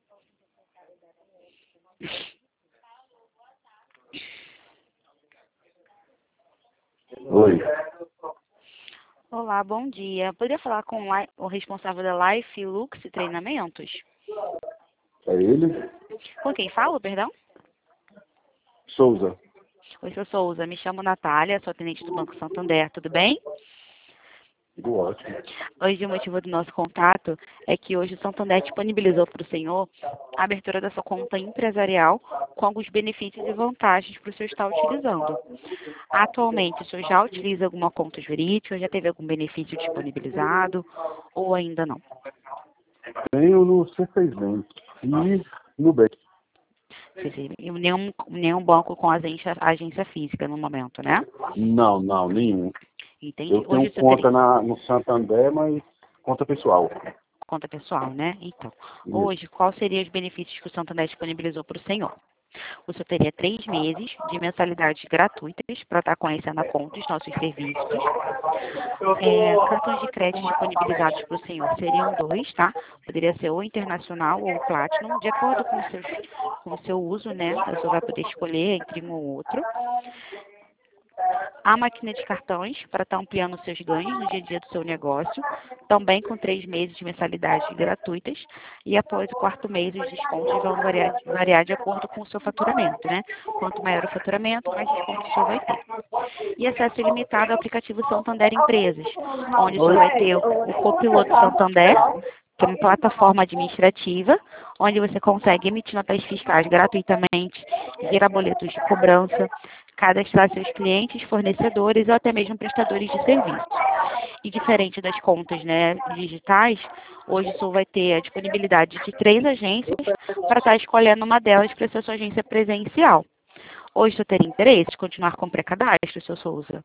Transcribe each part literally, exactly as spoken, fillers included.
Oi, Olá, bom dia. Poderia falar com o li- o responsável da Life Lux Treinamentos? é ele? Com quem falo, perdão? Souza. Oi, seu Souza. Me chamo Natália, sou atendente do Banco Santander, tudo bem? Tudo ótimo. Hoje o motivo do nosso contato é que hoje o Santander disponibilizou para o senhor a abertura da sua conta empresarial com alguns benefícios e vantagens para o senhor estar utilizando. Atualmente, o senhor já utiliza alguma conta jurídica, já teve algum benefício disponibilizado ou ainda não? Tenho no C seis Bank e no B. Quer dizer, e nenhum, nenhum banco com agência, agência física no momento, né? Não, não, nenhum. Entendi. Eu Hoje tenho o senhor conta teria na, no Santander, mas conta pessoal. conta pessoal, né? Então, Isso. hoje, quais seriam os benefícios que o Santander disponibilizou para o senhor? O senhor teria três meses de mensalidades gratuitas para estar conhecendo a conta os nossos serviços. É, cartões de crédito disponibilizados para o senhor seriam dois, tá? Poderia ser ou internacional ou Platinum, de acordo com, os seus, com o seu uso, né? O senhor vai poder escolher entre um ou outro. A máquina de cartões, para estar ampliando os seus ganhos no dia a dia do seu negócio, também com três meses de mensalidades gratuitas, e após o quarto mês os descontos vão variar, variar de acordo com o seu faturamento, né? Quanto maior o faturamento, mais desconto o senhor vai ter. E acesso ilimitado ao aplicativo Santander Empresas, onde o senhor vai ter o Copiloto Santander, que é uma plataforma administrativa, onde você consegue emitir notas fiscais gratuitamente, gerar boletos de cobrança, cadastrar seus clientes, fornecedores ou até mesmo prestadores de serviços. E diferente das contas, né, digitais, hoje o senhor vai ter a disponibilidade de três agências para estar escolhendo uma delas para ser sua agência presencial. Hoje o senhor teria interesse de continuar com o pré-cadastro, seu Souza?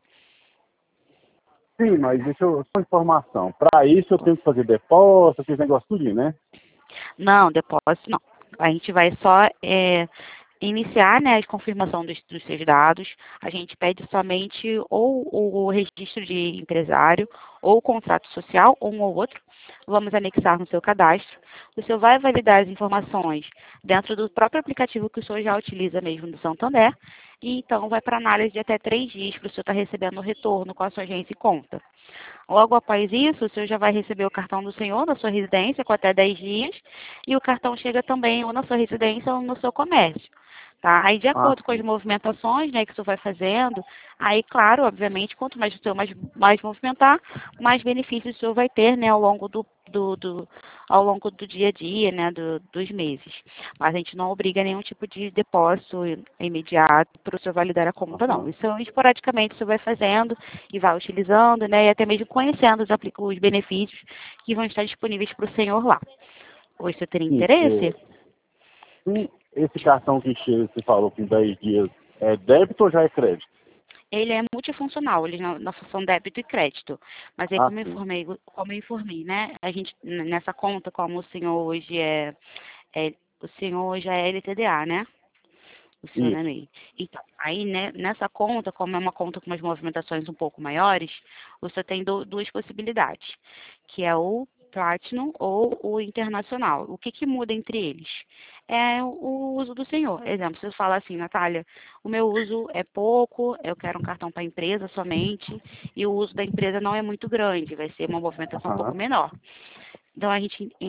Sim, mas deixa eu só informação. Para isso eu tenho que fazer depósito, aquele negócio tudinho, né? Não, depósito não. A gente vai só é, iniciar, né, a confirmação dos, dos seus dados. A gente pede somente ou o registro de empresário, ou o contrato social, ou um ou outro. Vamos anexar no seu cadastro. O senhor vai validar as informações dentro do próprio aplicativo que o senhor já utiliza mesmo do Santander. E então vai para análise de até três dias para o senhor estar recebendo o retorno com a sua agência e conta. Logo após isso, o senhor já vai receber o cartão do senhor na sua residência com até dez dias e o cartão chega também ou na sua residência ou no seu comércio. Tá? Aí, de Ah, acordo com as sim. movimentações, né, que o senhor vai fazendo, aí, claro, obviamente, quanto mais o senhor mais, mais movimentar, mais benefícios o senhor vai ter, né, ao longo do, do, do- ao longo do dia a dia, né, do- dos meses. Mas a gente não obriga nenhum tipo de depósito imediato para o senhor validar a conta, não. Aham. Isso esporadicamente o senhor vai fazendo e vai utilizando, né, e até mesmo conhecendo os, apli- os benefícios que vão estar disponíveis para o senhor lá. Hoje o senhor teria Sim, interesse? é, sim, esse cartão que chega, você falou com dez dias, é débito ou já é crédito? Ele é multifuncional, ele na, na função débito e crédito. Mas aí, Ah, como eu sim. informei, como eu informei, né? A gente, n- nessa conta, como o senhor hoje é, é o senhor hoje é L T D A, né? O senhor não é Isso. MEI. Então, aí, né, nessa conta, como é uma conta com umas movimentações um pouco maiores, você tem du- duas possibilidades, que é o Platinum ou o Internacional. O que que muda entre eles? É o uso do senhor. Exemplo, se eu falar assim, Natália, o meu uso é pouco, eu quero um cartão para a empresa somente, e o uso da empresa não é muito grande, vai ser uma movimentação um pouco Aham. menor. Então, a gente